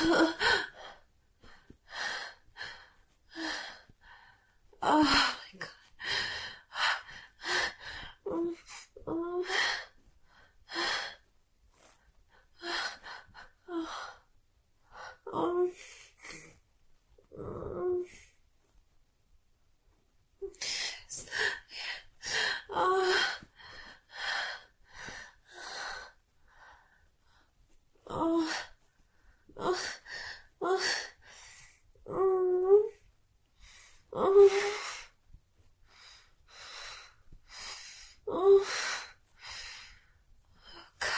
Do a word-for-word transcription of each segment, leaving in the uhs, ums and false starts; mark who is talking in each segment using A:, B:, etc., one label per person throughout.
A: Oh my God. Oh, oh, oh, oh. Oh, oh, oh, oh, oh, oh, oh, God,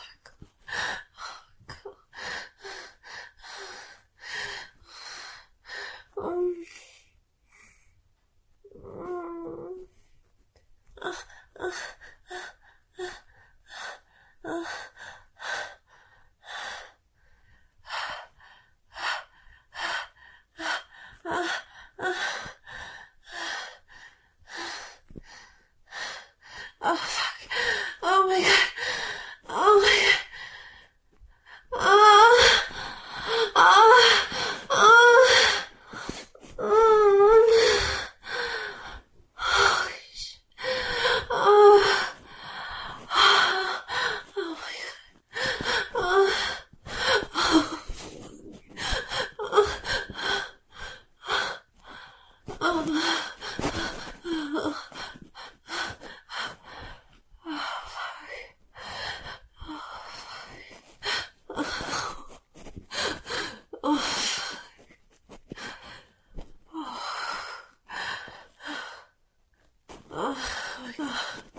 A: oh, um, uh, uh, uh, uh, uh, oh, fuck. Oh my God. Oh my God. Oh, oh, oh, oh, holy shit. Oh, oh my God. Oh, oh, oh, oh my God.